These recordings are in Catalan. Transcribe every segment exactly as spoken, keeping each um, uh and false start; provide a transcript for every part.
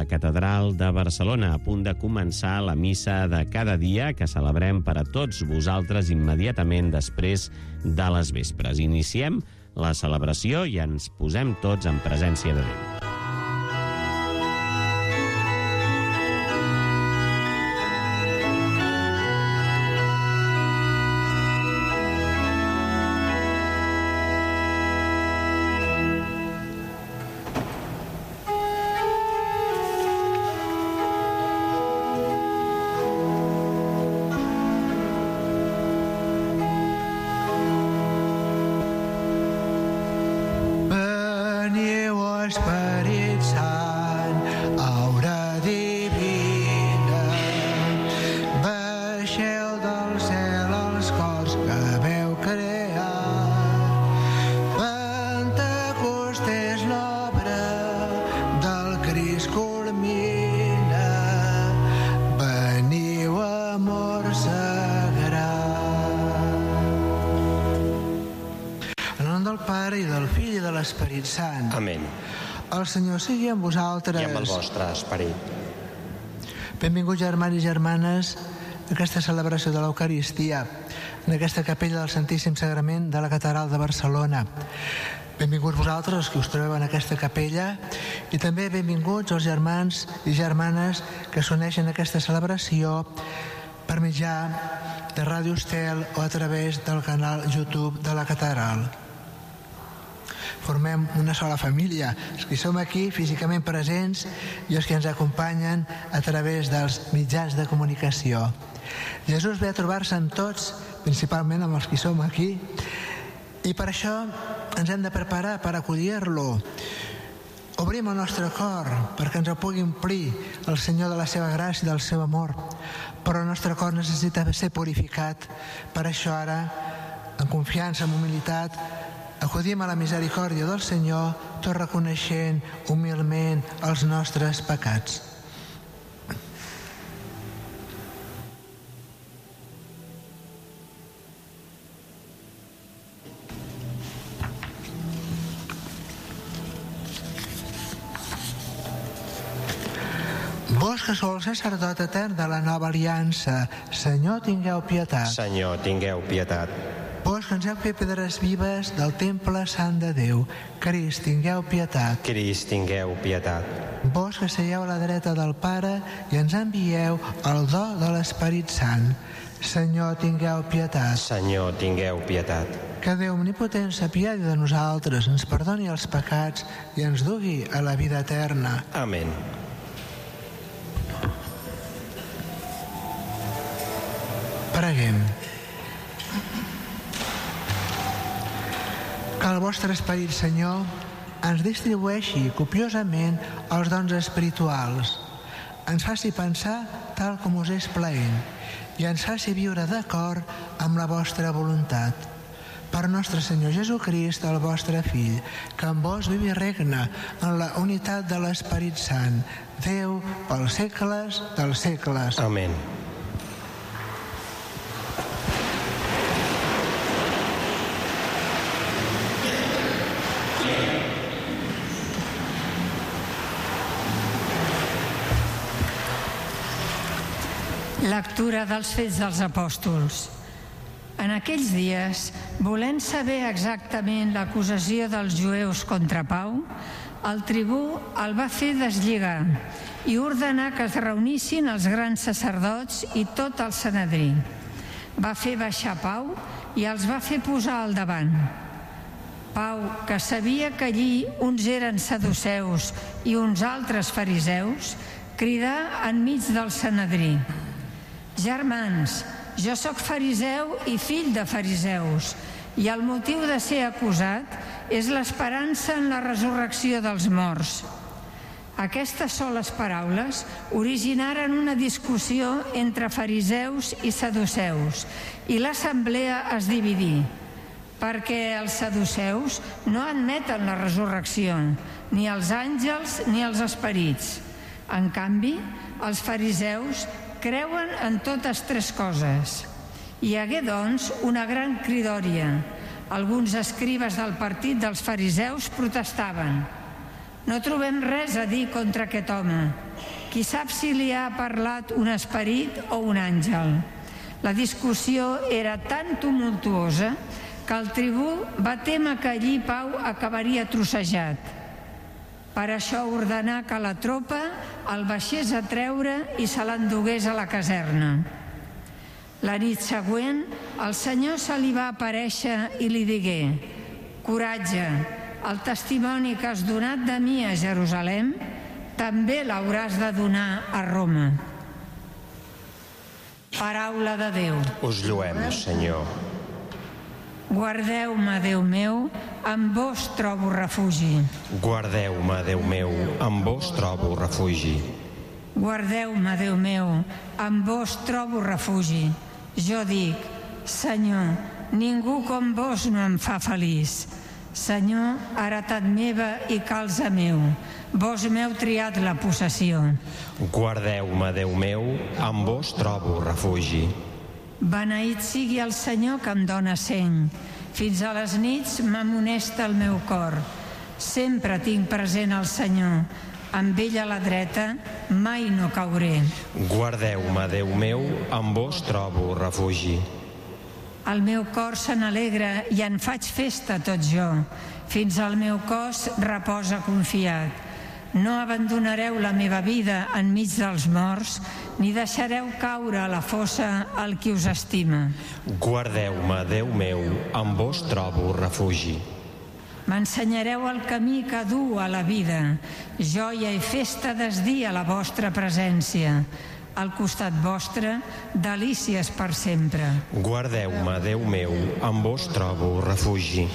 la Catedral de Barcelona, a punt de començar la missa de cada dia que celebrem per a tots vosaltres immediatament després de les vespres. Iniciem la celebració i ens posem tots en presència de Déu. Sant. Amén. El Senyor sigui amb vosaltres. I amb el vostre esperit. Benvinguts, germans i germanes, a aquesta celebració de l'Eucaristia, en aquesta capella del Santíssim Sagrament de la Catedral de Barcelona. Benvinguts vosaltres, els que us trobeu en aquesta capella, i també benvinguts els germans i germanes que s'uneixen a aquesta celebració per mitjà de Ràdio Estel o a través del canal YouTube de la Catedral. Formem una sola família, els que som aquí físicament presents i els que ens acompanyen a través dels mitjans de comunicació. Jesús ve a trobar-se amb tots, principalment amb els que som aquí, i per això ens hem de preparar per acollir-lo. Obrim el nostre cor perquè ens el pugui omplir el Senyor de la seva gràcia i del seu amor, però el nostre cor necessita ser purificat. Per això ara, en confiança, en humilitat, acudim a la misericòrdia del Senyor, tot reconeixent humilment els nostres pecats. Vós que sou el sacerdot etern de la nova aliança, Senyor, tingueu pietat. Senyor, tingueu pietat. Vós que ens heu fet pedres vives del temple sant de Déu, Crist, tingueu pietat. Crist, tingueu pietat. Vós que seieu a la dreta del Pare i ens envieu el do de l'Esperit Sant, Senyor, tingueu pietat. Senyor, tingueu pietat. Que Déu omnipotent s'apiadi de nosaltres, ens perdoni els pecats i ens dugui a la vida eterna. Amén. Preguem. Que el vostre Esperit, Senyor, ens distribueixi copiosament els dons espirituals, ens faci pensar tal com us és plaent i ens faci viure d'acord amb la vostra voluntat. Per nostre Senyor Jesucrist, el vostre Fill, que amb vos viu i regna en la unitat de l'Esperit Sant, Déu pels segles dels segles. Amén. Lectura dels Fets dels Apòstols. En aquells dies, volent saber exactament l'acusació dels jueus contra Pau, el tribú el va fer deslligar i ordenar que es reunissin els grans sacerdots i tot el Sanedrí. Va fer baixar Pau i els va fer posar al davant. Pau, que sabia que allí uns eren saduceus i uns altres fariseus, cridà enmig del Sanedrí: «Germans, jo sóc fariseu i fill de fariseus, i el motiu de ser acusat és l'esperança en la resurrecció dels morts». Aquestes soles paraules originaren una discussió entre fariseus i saduceus, i l'assemblea es dividí, perquè els saduceus no admeten la resurrecció, ni els àngels ni els esperits. En canvi, els fariseus creuen en totes tres coses. Hi hagué, doncs, una gran cridòria. Alguns escribes del partit dels fariseus protestaven: No trobem res a dir contra aquest home. Qui sap si li ha parlat un esperit o un àngel. La discussió era tan tumultuosa que el tribú va témer que allí Pau acabaria trossejat. Per això ordenà que la tropa el baixés a treure i se l'endugués a la caserna. La nit següent, el Senyor se li va aparèixer i li digué: «Coratge, el testimoni que has donat de mi a Jerusalem també l'hauràs de donar a Roma». Paraula de Déu. Us lloem, Senyor. Guardeu-me, Déu meu, en vos trobo refugi. Guardeu-me, Déu meu, en vos trobo refugi. Guardeu-me, Déu meu, en vos trobo refugi. Jo dic: Senyor, ningú com vos no em fa feliç. Senyor, heretat meva i calze meu, vos m'heu triat la possessió. Guardeu-me, Déu meu, en vos trobo refugi. Beneït sigui el Senyor que em dóna seny. Fins a les nits m'amonesta el meu cor. Sempre tinc present el Senyor. Amb ell a la dreta mai no cauré. Guardeu-me, Déu meu, en vos trobo refugi. El meu cor se n'alegra i en faig festa tot jo. Fins al meu cos reposa confiat. No abandonareu la meva vida enmig dels morts, ni deixareu caure a la fossa el qui us estima. Guardeu-me, Déu meu, en vos trobo refugi. M'ensenyareu el camí que du a la vida. Joia i festa desdir a la vostra presència. Al costat vostre, delícies per sempre. Guardeu-me, Déu meu, en vos trobo refugi.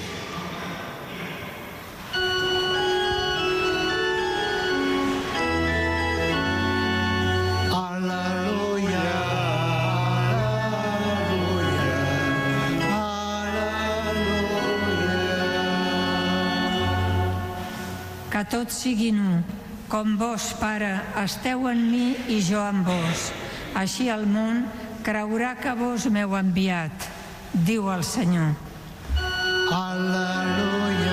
Que tots siguin un, com vos, Pare, esteu en mi i jo en vos. Així el món creurà que vos m'heu enviat, diu el Senyor. Al·leluia,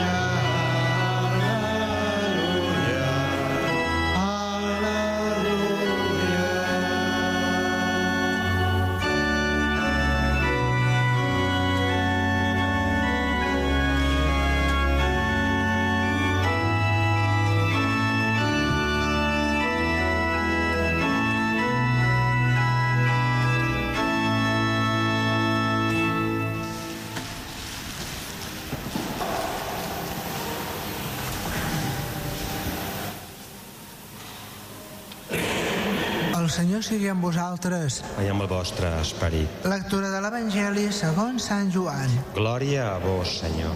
el Senyor sigui amb vosaltres. I amb el vostre esperit. Lectura de l'Evangeli segons Sant Joan. Glòria a vos, Senyor.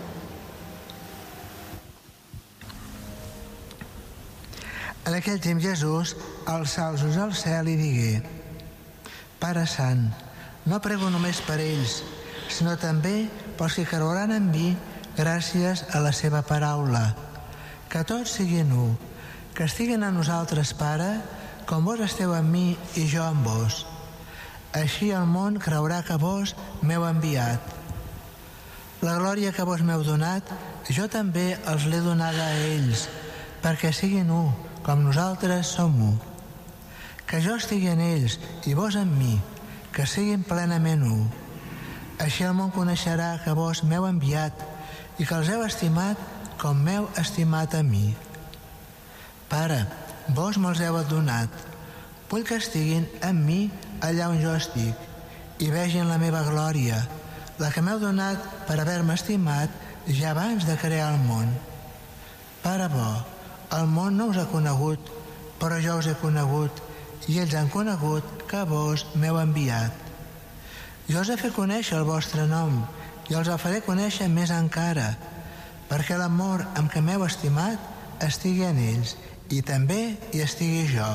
En aquell temps Jesús alçà els ulls al cel i digué: Pare Sant, no prego només per ells, sinó també pels que creuran en mi gràcies a la seva paraula. Que tots siguin u, que estiguin a nosaltres, Pare, com vos esteu en mi i jo en vos. Així el món creurà que vos m'heu enviat. La glòria que vos m'heu donat, jo també els l'he donada a ells, perquè siguin u, com nosaltres som u. Que jo estigui en ells i vos en mi, que siguin plenament u. Així el món coneixerà que vos m'heu enviat i que els heu estimat com m'heu estimat a mi. Pare, vos me'ls heu donat. Vull que estiguin amb mi allà on jo estic i vegin la meva glòria, la que m'heu donat per haver-me estimat ja abans de crear el món. Pare bo, el món no us ha conegut, però jo us he conegut i ells han conegut que vos m'heu enviat. Jo us he fet conèixer el vostre nom i els el faré conèixer més encara, perquè l'amor amb què m'heu estimat estigui en ells i també hi estigui jo.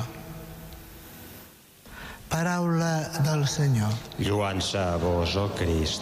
Paraula del Senyor. Lloança a vos, ó Crist.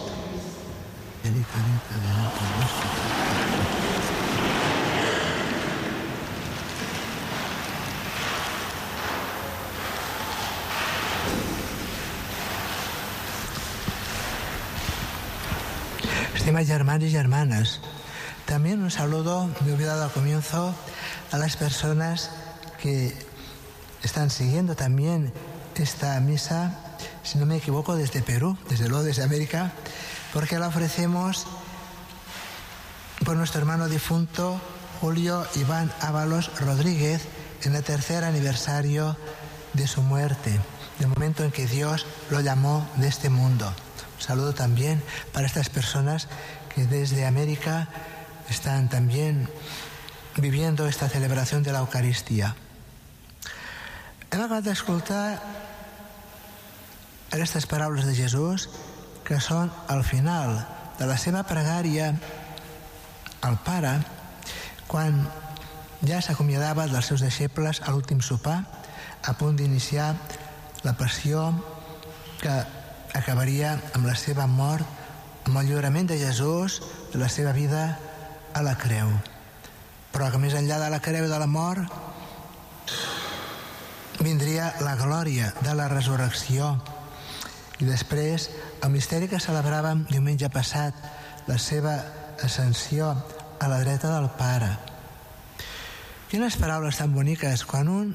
Estimats germans i germanes, també también un saludo, me he olvidado al comienzo, a las personas que están siguiendo también esta misa, si no me equivoco, desde Perú, desde luego desde América, porque la ofrecemos por nuestro hermano difunto Julio Iván Ábalos Rodríguez en el tercer aniversario de su muerte, del momento en que Dios lo llamó de este mundo. Un saludo también para estas personas que desde América están también viviendo esta celebración de la Eucaristía. Hem acabat d'escoltar aquestes paraules de Jesús que són al final de la seva pregària al Pare quan ja s'acomiadava dels seus deixebles a l'últim sopar, a punt d'iniciar la passió que acabaria amb la seva mort, amb el lliurament de Jesús, de la seva vida a la creu. Però que més enllà de la creu i de la mort vindria la glòria de la resurrecció. I després el misteri que celebràvem diumenge passat, la seva ascensió a la dreta del Pare. Quines paraules tan boniques quan un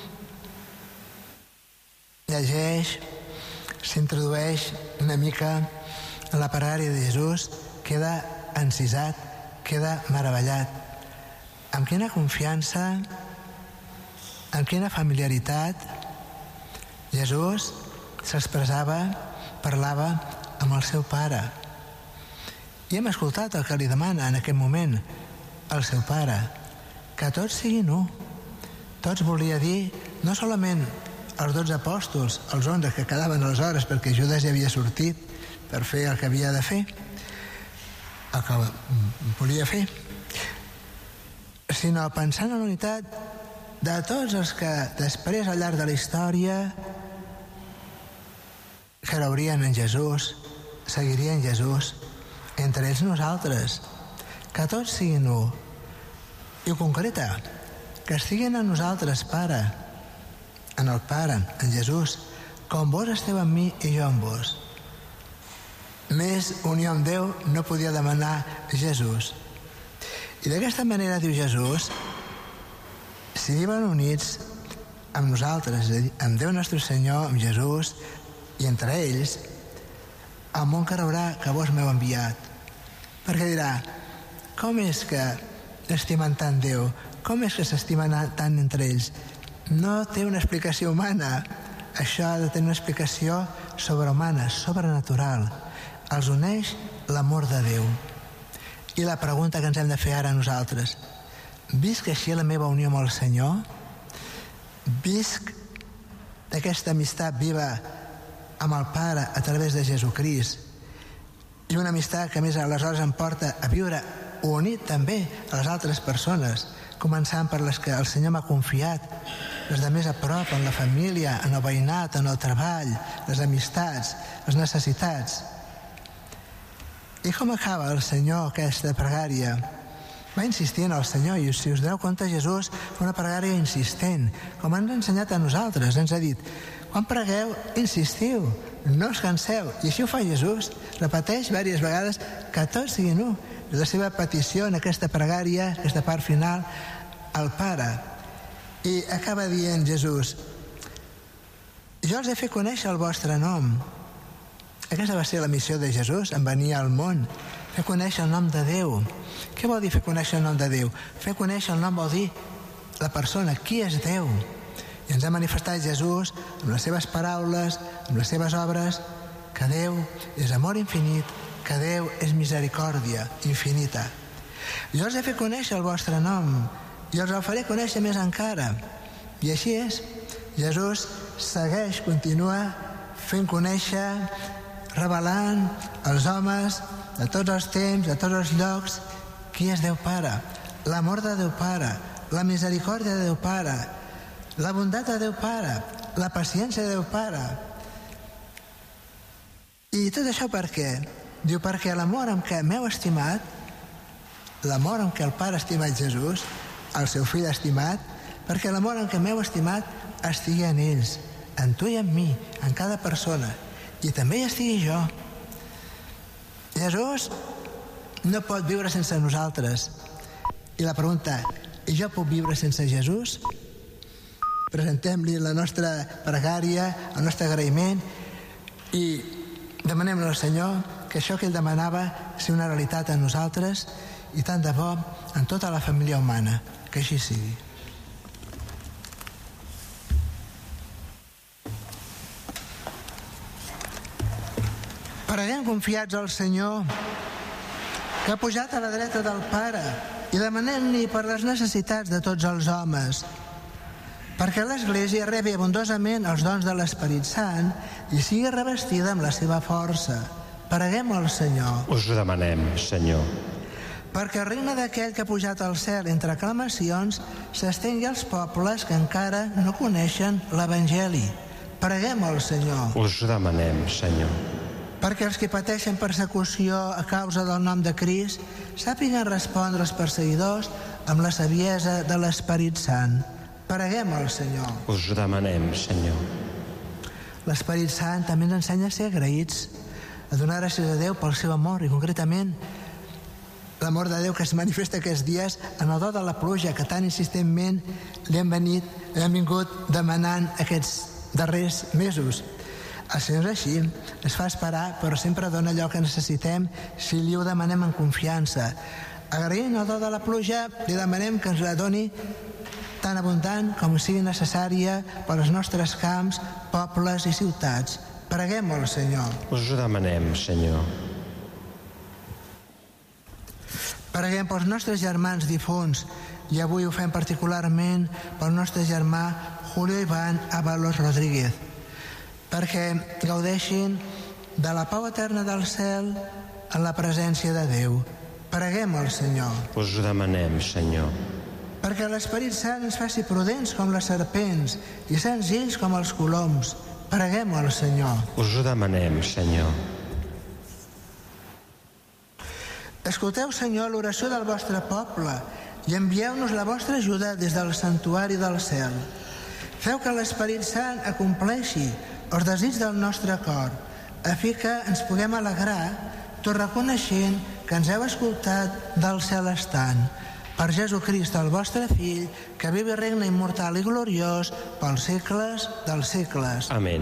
llegeix, s'introdueix una mica en la pregària de Jesús, queda encisat, queda meravellat. Amb quina confiança, amb quina familiaritat Jesús s'expressava, parlava amb el seu Pare. I hem escoltat el que li demana en aquest moment al seu Pare, que tots siguin u. Tots volia dir, no solament els dotze apòstols, els onze que quedaven aleshores perquè Judas ja havia sortit per fer el que havia de fer, el que volia fer, sinó pensant en la unitat de tots els que després al llarg de la història creurien en Jesús, seguirien Jesús, entre ells nosaltres, que tots siguin u. I ho concreta, que estiguin en nosaltres, Pare, en el Pare, en Jesús, com vos esteu en mi i jo en vos. Més unió amb Déu no podia demanar Jesús. I d'aquesta manera, diu Jesús, si viuen units amb nosaltres, amb Déu nostre Senyor, amb Jesús, i entre ells, el món creurà que vos m'heu enviat. Perquè dirà, com és que estimen tant Déu? Com és que s'estimen tant entre ells? No té una explicació humana. Això ha de tenir una explicació sobrehumana, sobrenatural. Els uneix l'amor de Déu. I la pregunta que ens hem de fer ara nosaltres, visc així la meva unió amb el Senyor? Visc d'aquesta amistat viva amb el Pare a través de Jesucrist, i una amistat que més aleshores em porta a viure unit també a les altres persones, començant per les que el Senyor m'ha confiat, les de més a prop, en la família, en el veïnat, en el treball, les amistats, les necessitats. I com acaba el Senyor aquesta pregària? Va insistint el Senyor, i si us doneu compte, Jesús fa una pregària insistent, com ens ha ensenyat a nosaltres. Ens ha dit, quan pregueu, insistiu, no us canseu. I així ho fa Jesús, repeteix diverses vegades que tots siguin u. La seva petició en aquesta pregària, aquesta part final, al Pare. I acaba dient Jesús, jo els he fet conèixer el vostre nom. Aquesta va ser la missió de Jesús, en venir al món, fer conèixer el nom de Déu. Què vol dir fer conèixer el nom de Déu? Fer conèixer el nom vol dir la persona, qui és Déu. I ens ha manifestat Jesús amb les seves paraules, amb les seves obres, que Déu és amor infinit, que Déu és misericòrdia infinita. Jo els he fet conèixer el vostre nom i els el faré conèixer més encara. I així és. Jesús segueix, continua fent conèixer, revelant als homes de tots els temps, de tots els llocs, qui és Déu Pare, l'amor de Déu Pare, la misericòrdia de Déu Pare, la bondat de Déu Pare, la paciència de Déu Pare. I tot això per què? Diu, perquè l'amor amb què m'heu estimat, l'amor amb què el Pare ha estimat Jesús, el seu fill estimat, perquè l'amor amb què m'heu estimat estigui en ells, en tu i en mi, en cada persona, i també hi estigui jo. Jesús no pot viure sense nosaltres. I la pregunta, i jo puc viure sense Jesús? Presentem-li la nostra pregària, el nostre agraïment i demanem-li al Senyor que això que ell demanava sigui una realitat en nosaltres i tant de bo en tota la família humana. Que així sigui. Preguem confiats al Senyor, que ha pujat a la dreta del Pare, i demanem-li per les necessitats de tots els homes, perquè l'Església rebi abundosament els dons de l'Esperit Sant i sigui revestida amb la seva força. Preguem al Senyor. Us ho demanem, Senyor. Perquè el regne d'aquell que ha pujat al cel entre aclamacions s'estengui als pobles que encara no coneixen l'Evangeli. Preguem al Senyor. Us ho demanem, Senyor. Perquè els que pateixen persecució a causa del nom de Crist sàpiguen respondre als perseguidors amb la saviesa de l'Esperit Sant. Preguem al Senyor. Us ho demanem, Senyor. L'Esperit Sant també ens ensenya a ser agraïts, a donar gràcies a Déu pel seu amor i concretament l'amor de Déu que es manifesta aquests dies en el do de la pluja que tan insistentment li hem, venit, li hem vingut demanant aquests darrers mesos. El Senyor és així, es fa esperar, però sempre dona allò que necessitem si li ho demanem en confiança. Agraint el do de la pluja, li demanem que ens la doni tan abundant com sigui necessària per als nostres camps, pobles i ciutats. Preguem al Senyor. Us ho demanem, Senyor. Preguem pels nostres germans difunts i avui ho fem particularment pel nostre germà Julio Iván Ábalos Rodríguez, perquè gaudeixin de la pau eterna del cel en la presència de Déu. Preguem al Senyor. Us ho demanem, Senyor. Perquè l'Esperit Sant ens faci prudents com les serpents i senzills com els coloms. Preguem al Senyor. Us ho demanem, Senyor. Escolteu, Senyor, l'oració del vostre poble i envieu-nos la vostra ajuda des del santuari del cel. Feu que l'Esperit Sant acompleixi els desig del nostre cor, a fi que ens puguem alegrar, tot reconeixent que ens heu escoltat del cel estant. Per Jesucrist, el vostre Fill, que viu i regna immortal i gloriós pels segles dels segles. Amén.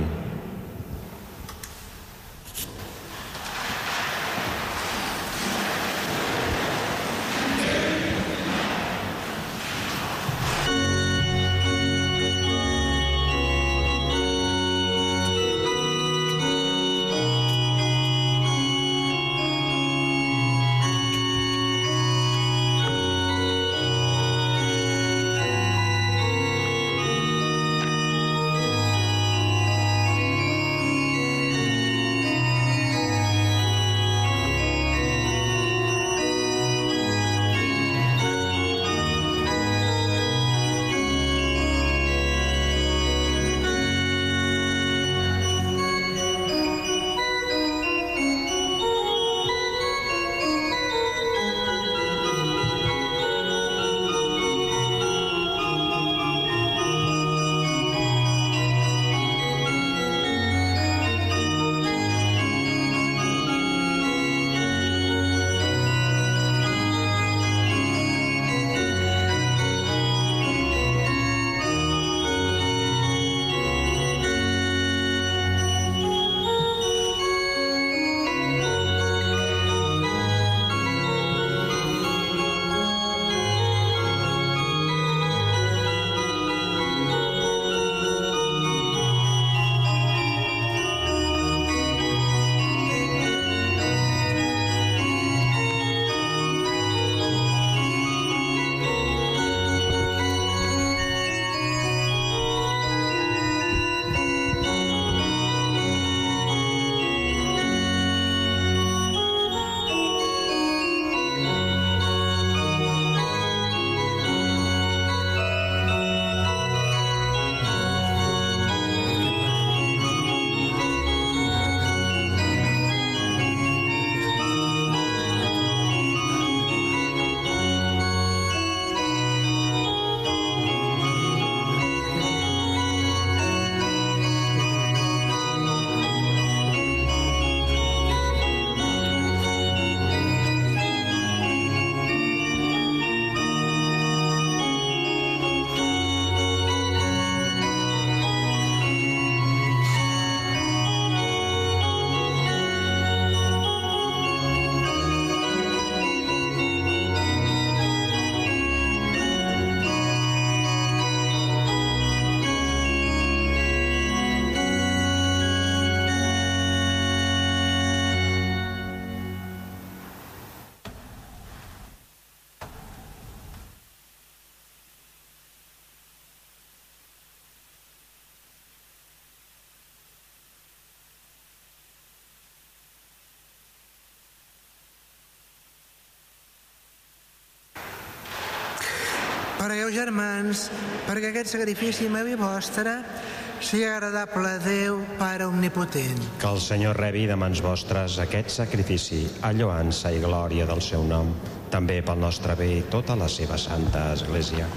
Pregueu, germans, perquè aquest sacrifici meu i vostre sigui agradable a Déu, Pare Omnipotent. Que el Senyor rebi de mans vostres aquest sacrifici, a lloança i glòria del seu nom, també pel nostre bé i tota la seva santa Església.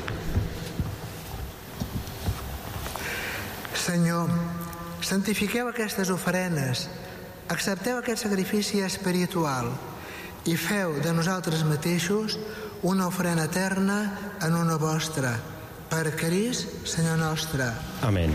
Senyor, santifiqueu aquestes ofrenes, accepteu aquest sacrifici espiritual i feu de nosaltres mateixos una ofrena eterna en honor vostre, per Crist, Senyor nostre. Amén.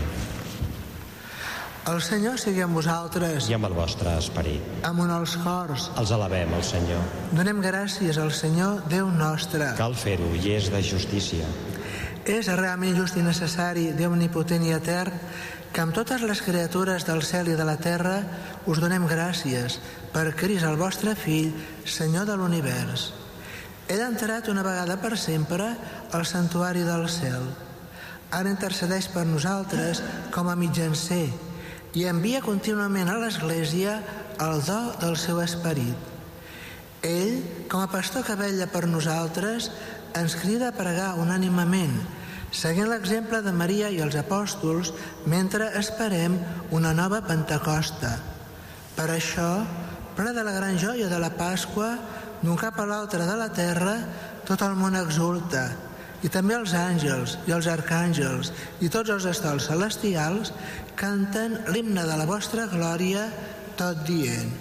El Senyor sigui amb vosaltres. I amb el vostre esperit. Amunt els cors. Els alabem, al Senyor. Donem gràcies al Senyor, Déu nostre. Cal fer-ho, i és de justícia. És realment just i necessari, Déu omnipotent i etern, que amb totes les criatures del cel i de la terra us donem gràcies per Crist, el vostre Fill, Senyor de l'univers. Ell ha entrat una vegada per sempre al santuari del cel. Ara intercedeix per nosaltres com a mitjancer i envia contínuament a l'Església el do del seu esperit. Ell, com a pastor que vetlla per nosaltres, ens crida a pregar unànimement, seguint l'exemple de Maria i els apòstols mentre esperem una nova Pentecosta. Per això, ple de la gran joia de la Pasqua, d'un cap a l'altre de la terra, tot el món exulta, i també els àngels i els arcàngels i tots els estols celestials canten l'himne de la vostra glòria, tot dient: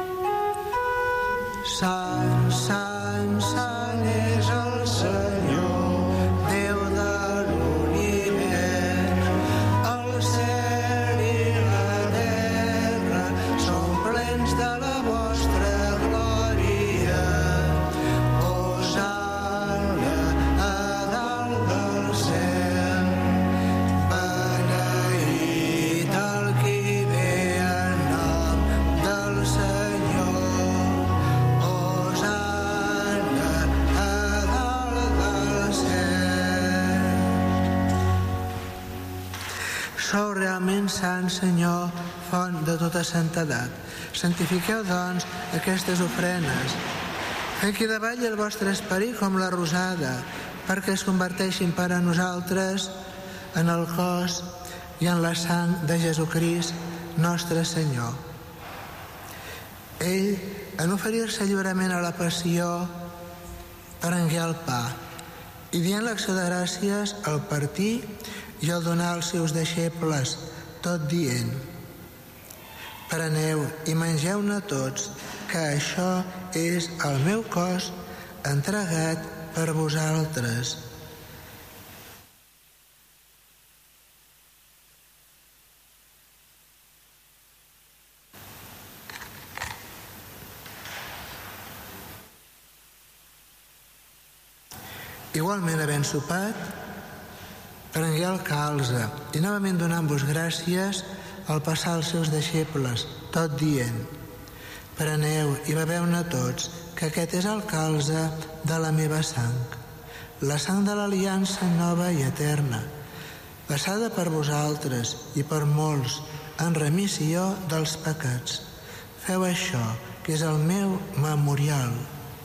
Sant, Sant, Sant és el Senyor, Déu de l'univers. El cel i la terra són plens de la vostra glòria. Hosana a dalt del cel. Beneït el qui ve en nom del Senyor. Sou realment sant, Senyor, font de tota santedat. Santifiqueu, doncs, aquestes ofrenes. Feu que davalli el vostre esperit com la rosada, perquè es converteixin per a nosaltres en el cos i en la sang de Jesucrist, nostre Senyor. Ell, en oferir-se lliurement a la passió, prengué el pa i, dient l'acció de gràcies, el partí i el donar als seus deixebles, tot dient: preneu i mengeu-ne tots, que això és el meu cos entregat per vosaltres. Igualment, havent sopat, prengué el calze i, novament donant-vos gràcies, el passà als seus deixebles, tot dient: preneu i beveu-ne tots, que aquest és el calze de la meva sang, la sang de l'aliança nova i eterna, passada per vosaltres i per molts en remissió dels pecats. Feu això, que és el meu memorial.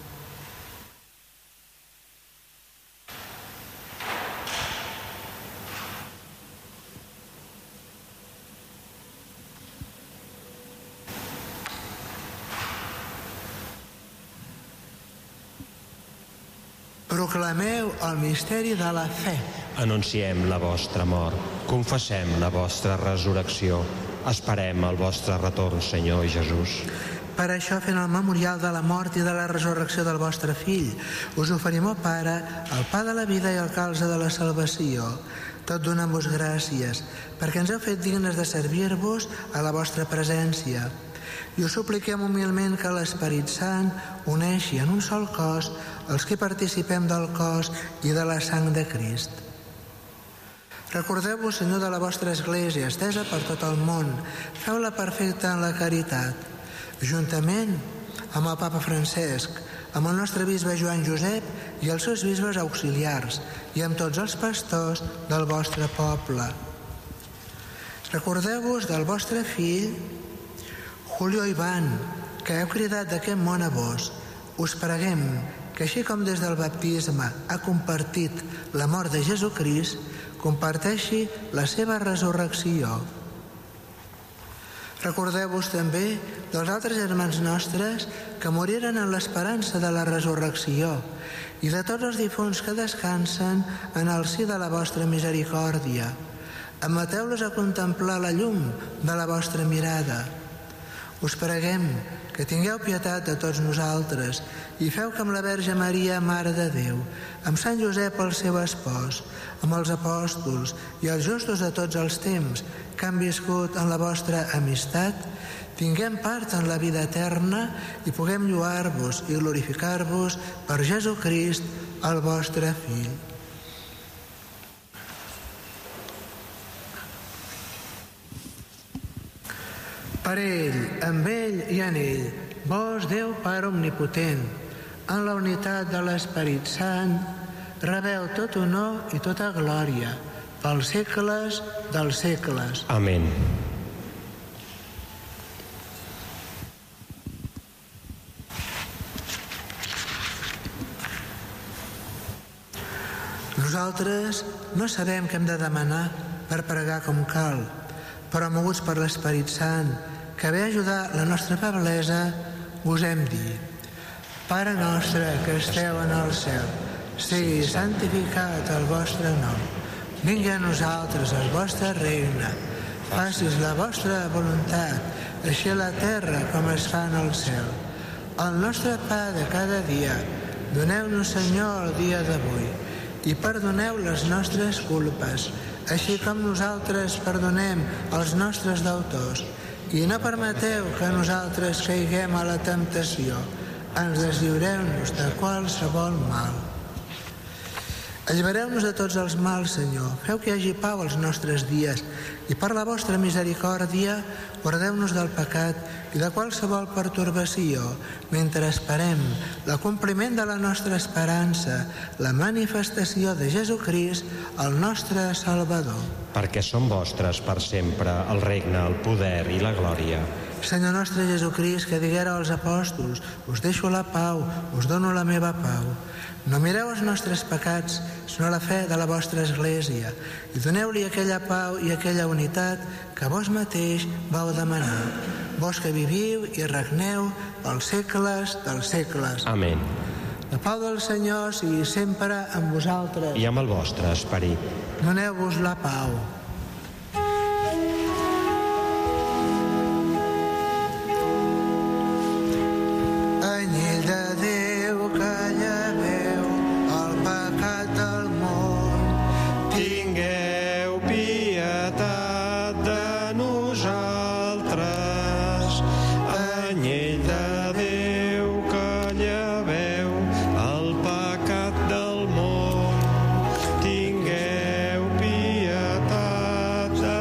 Proclameu el misteri de la fe. Anunciem la vostra mort, confessem la vostra resurrecció, esperem el vostre retorn, Senyor Jesús. Per això, fent el memorial de la mort i de la resurrecció del vostre Fill, us oferim, ó Pare, el pa de la vida i el calze de la salvació, tot donant-vos gràcies, perquè ens heu fet dignes de servir-vos a la vostra presència. I us supliquem humilment que l'Esperit Sant uneixi en un sol cos els que participem del cos i de la sang de Crist. Recordeu-vos, Senyor, de la vostra Església, estesa per tot el món. Feu-la perfecta en la caritat, juntament amb el Papa Francesc, amb el nostre bisbe Joan Josep i els seus bisbes auxiliars, i amb tots els pastors del vostre poble. Recordeu-vos del vostre fill Julio Iván, que heu cridat d'aquest món a vos. Us preguem que així com des del baptisme ha compartit la mort de Jesucrist, comparteixi la seva resurrecció. Recordeu-vos també dels altres germans nostres que moriren en l'esperança de la resurrecció i de tots els difunts que descansen en el si de la vostra misericòrdia. Admeteu-los a contemplar la llum de la vostra mirada. Us preguem que tingueu pietat de tots nosaltres i feu que amb la Verge Maria, Mare de Déu, amb Sant Josep, el seu espòs, amb els apòstols i els justos de tots els temps que han viscut en la vostra amistat, tinguem part en la vida eterna i puguem lloar-vos i glorificar-vos per Jesucrist, el vostre Fill. Per ell, amb ell i en ell, vos, Déu Pare Omnipotent, en la unitat de l'Esperit Sant, rebeu tot honor i tota glòria, pels segles dels segles. Amén. Nosaltres no sabem què hem de demanar per pregar com cal, però moguts per l'Esperit Sant, que ve a ajudar la nostra feblesa, us hem dit: Pare nostre que esteu en el cel, sigui santificat el vostre nom. Vingui a nosaltres el vostre regne. Facis la vostra voluntat, així a la terra com es fa en el cel. El nostre pa de cada dia, doneu-nos, Senyor, el dia d'avui, i perdoneu les nostres culpes, així com nosaltres perdonem els nostres deutors. I no permeteu que nosaltres caiguem a la temptació. Ens deslliureu-nos de qualsevol mal. Allibereu-nos de tots els mals, Senyor. Feu que hi hagi pau als nostres dies i per la vostra misericòrdia guardeu-nos del pecat i de qualsevol pertorbació mentre esperem l'acompliment de la nostra esperança, la manifestació de Jesucrist, el nostre Salvador. Perquè són vostres per sempre el regne, el poder i la glòria. Senyor nostre Jesucrist, que diguera als apòstols: us deixo la pau, us dono la meva pau. No mireu els nostres pecats, sinó la fe de la vostra Església, i doneu-li aquella pau i aquella unitat que vos mateix vau demanar. Vos que viviu i regneu pels segles dels segles. Amén. La pau del Senyor sigui sempre amb vosaltres. I amb el vostre esperit. Doneu-vos la pau. Anyell de Déu que lleveu el pecat del món, tingueu pietat de nosaltres. Anyell de Déu que lleveu el pecat del món, tingueu pietat de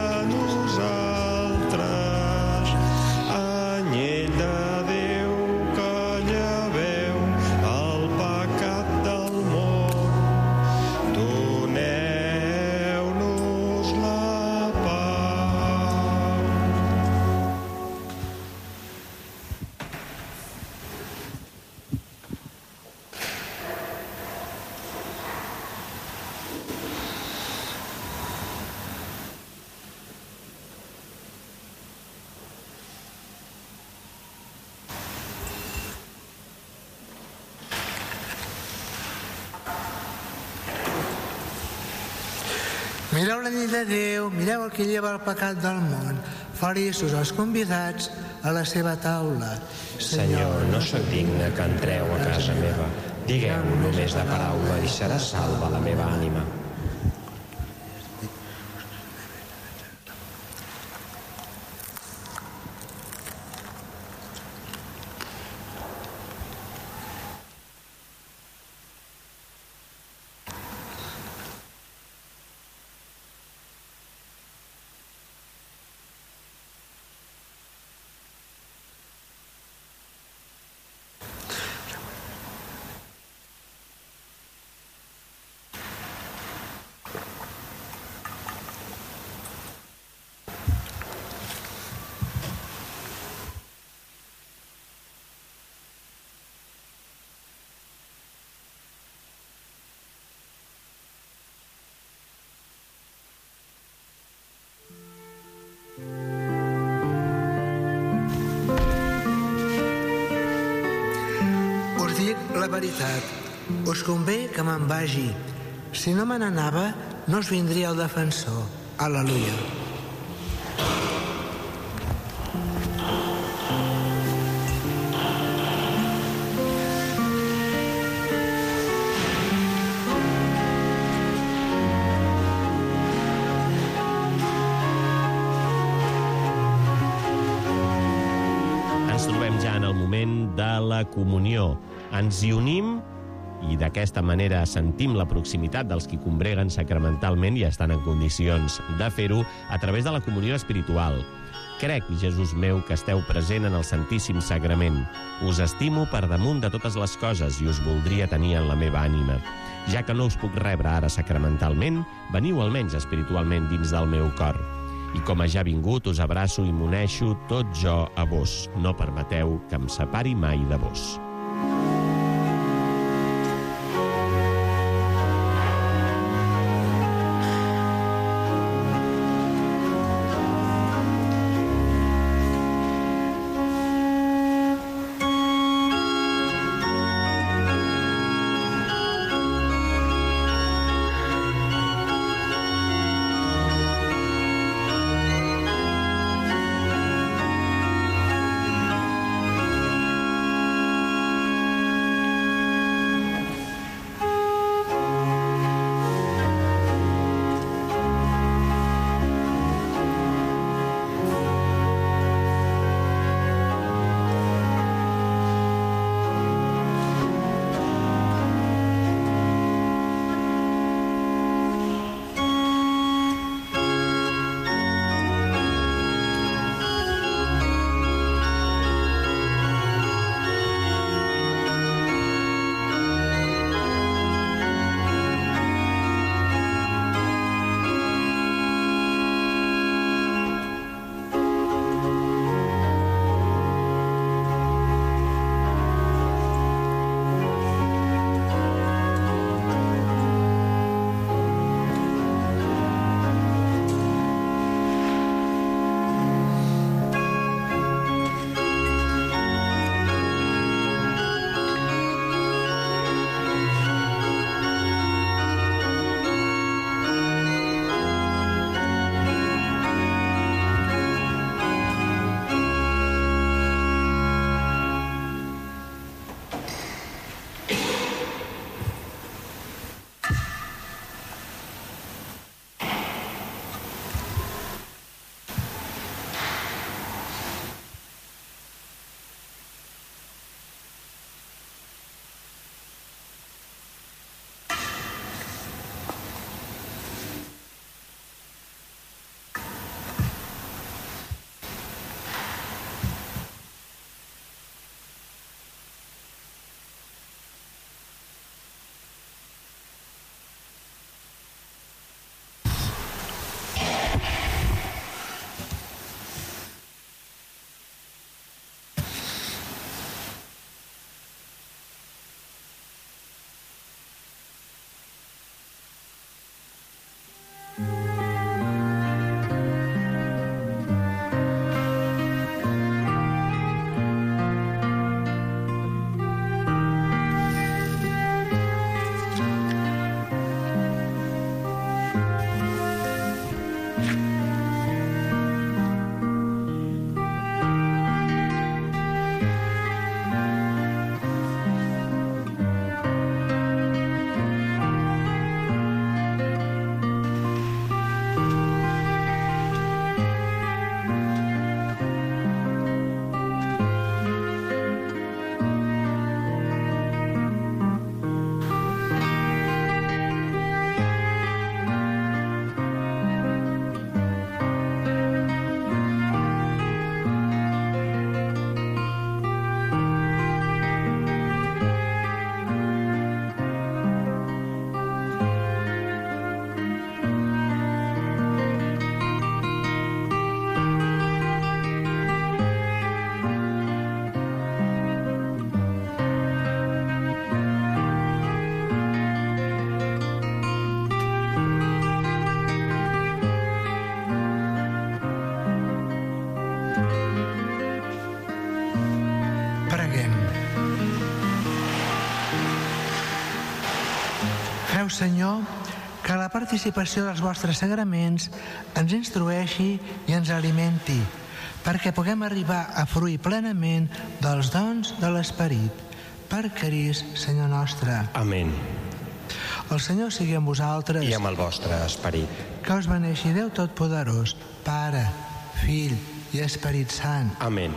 nosaltres. Anyell de Déu que lleveu el pecat del món, doneu-nos la pau. Mireu la llei de Déu, mireu el que lleva el pecat del món. Feliços els convidats a la seva taula. Senyor, no sóc digne que entreu a casa meva. Digueu només la paraula i serà salva la meva ànima. Us dic la veritat. Us convé que me'n vagi. Si no me n'anava, no us vindria el defensor. Al·leluia. Ens trobem ja en el moment de la comunió. Ens hi unim i d'aquesta manera sentim la proximitat dels qui combreguen sacramentalment i estan en condicions de fer-ho a través de la comunió espiritual. Crec, Jesús meu, que esteu present en el Santíssim Sagrament. Us estimo per damunt de totes les coses i us voldria tenir en la meva ànima. Ja que no us puc rebre ara sacramentalment, veniu almenys espiritualment dins del meu cor. I com a ja vingut, us abraço i m'uneixo tot jo a vos. No permeteu que em separi mai de vos. Demaneu, Senyor, que la participació dels vostres sagraments ens instrueixi i ens alimenti, perquè puguem arribar a fruir plenament dels dons de l'Esperit. Per Crist, Senyor nostre. Amén. El Senyor sigui amb vosaltres. I amb el vostre esperit. Que us beneixi Déu Totpoderós, Pare, Fill i Esperit Sant. Amén.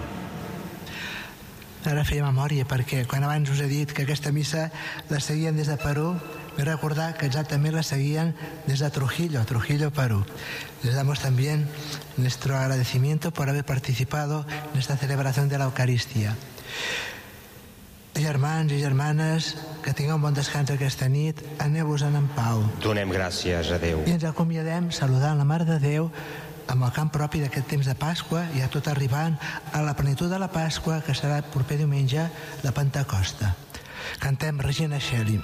Ara feia memòria, perquè quan abans us he dit que aquesta missa la seguien des de Perú, me recordar que exactamente la seguían desde Trujillo, Trujillo, Perú. Les damos también nuestro agradecimiento por haber participado en esta celebración de la Eucaristía. Germans i germanes, que tingueu un bon descans aquesta nit, aneu-vos-en en pau. Donem gràcies a Déu. I ens acomiadem saludant la Mare de Déu amb el camp propi d'aquest temps de Pasqua, ja tot arribant a la plenitud de la Pasqua, que serà el proper diumenge, la Pentecosta. Cantem Regina Coeli.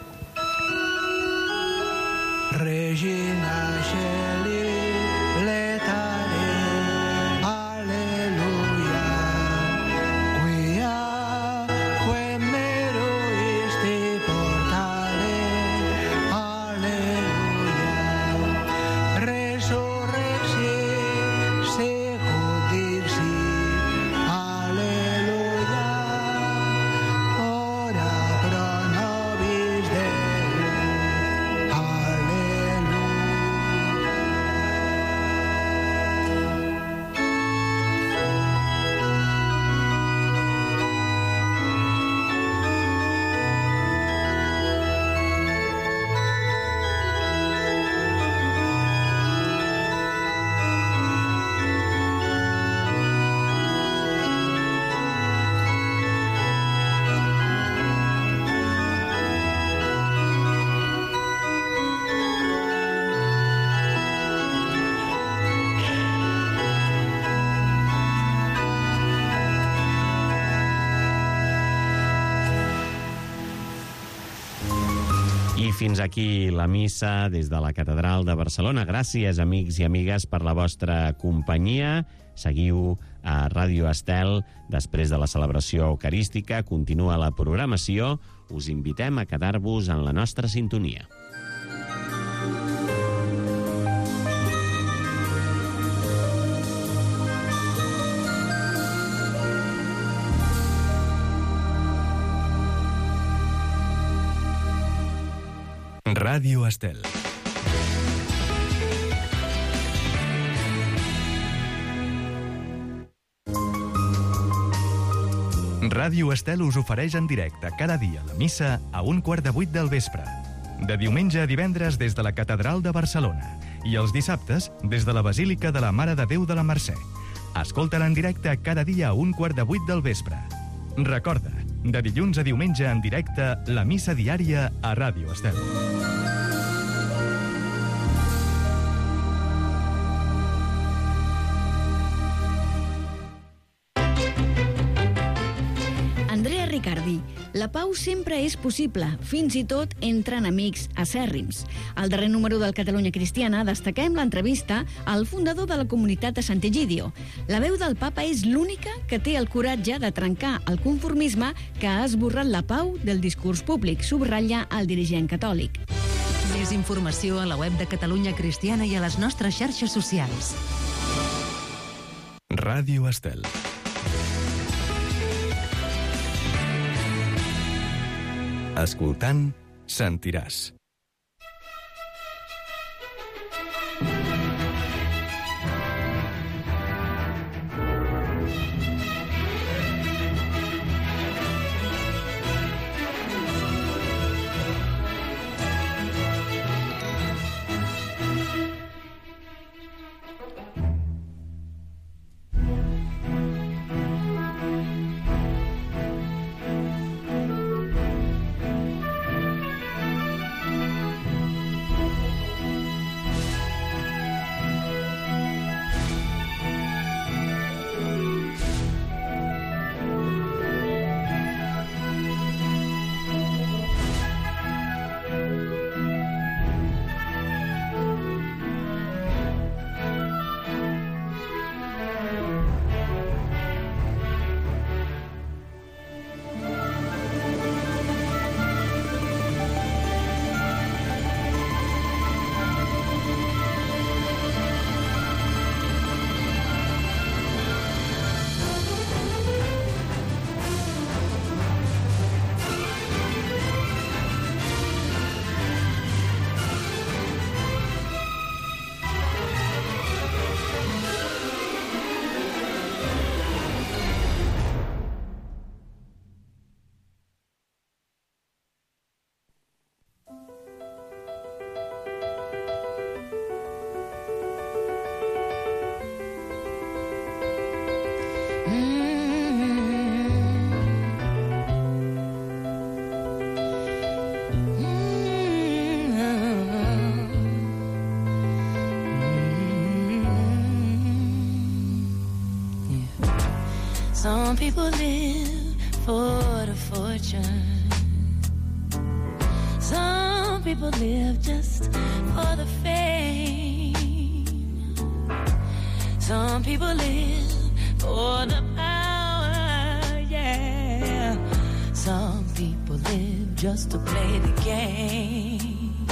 Regina Coeli, letare, alleluia, quia quem meruisti portare, alleluia, resurrexi, secut dixi, alleluia, ora pro nobis Deus, alleluia. I fins aquí la missa des de la Catedral de Barcelona. Gràcies, amics i amigues, per la vostra companyia. Seguiu a Ràdio Estel. Després de la celebració eucarística continua la programació. Us invitem a quedar-vos en la nostra sintonia. Ràdio Estel. Ràdio Estel us ofereix en directe cada dia la missa a un quart de vuit del vespre. De diumenge a divendres des de la Catedral de Barcelona i els dissabtes des de la Basílica de la Mare de Déu de la Mercè. Escolta-la en directe cada dia a un quart de vuit del vespre. Recorda, de dilluns a diumenge en directe, la missa diària a Ràdio Estel. Andrea Riccardi. La pau sempre és possible, fins i tot entre enemics acèrrims. Al darrer número del Catalunya Cristiana destaquem l'entrevista al fundador de la comunitat de Sant'Egidio. La veu del papa és l'única que té el coratge de trencar el conformisme que ha esborrat la pau del discurs públic, subratlla el dirigent catòlic. Més informació a la web de Catalunya Cristiana i a les nostres xarxes socials. Ràdio Estel. Escoltant, sentiràs. Some people live for the fortune. Some people live just for the fame. Some people live for the power, yeah. Some people live just to play the game.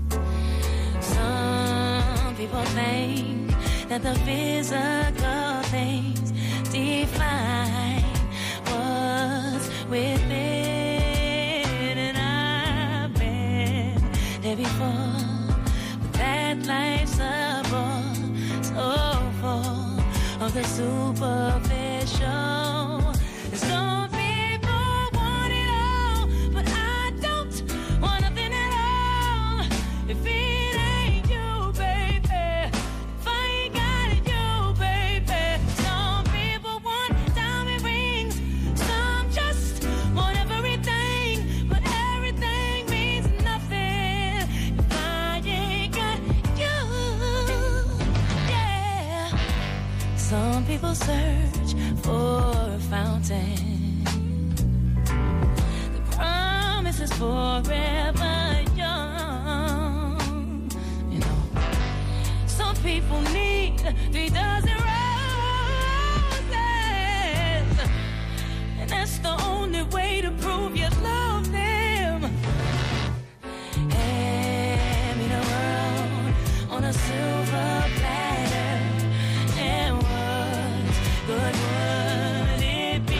Some people think that the physical things define what's within, and I've been there before, but that life's a bore so full of the superficial. And some people want it all, but I don't want nothing at all. If it ain't you, baby, if I ain't got it, you, baby. Some people want diamond rings, some just want everything, but everything means nothing if I ain't got you. Yeah. Some people search for a fountain. The promise is forever young. You know, some people need three dozen roses, and that's the only way to prove you love them. Hand me the world on a silver platter, and what good would it be?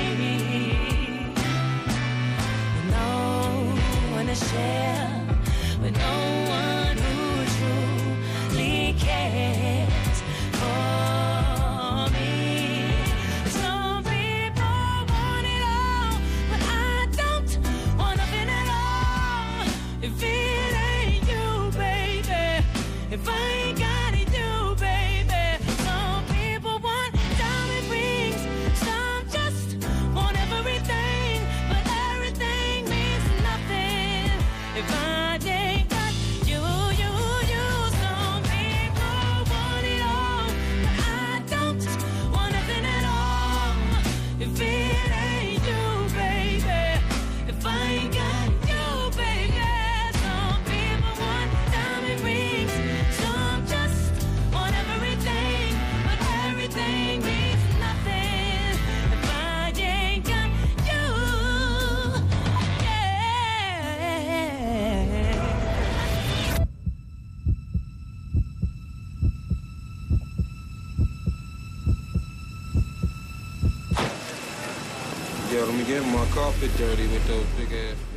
With no one to share, with no one who truly cares for me. Some people want it all, but I don't want nothing at all. If it ain't you, baby, if I ain't got it, you, baby. Some people want diamond rings, some just want everything, but everything means nothing if I ain't got you, you, you. Some people want it all, but I don't want nothing at all. If it ain't you, baby, if I ain't got you, baby. Some people want diamond rings, some just want everything, but everything means nothing if I ain't got you. Yeah. Yo, let me get my carpet dirty with those big ass.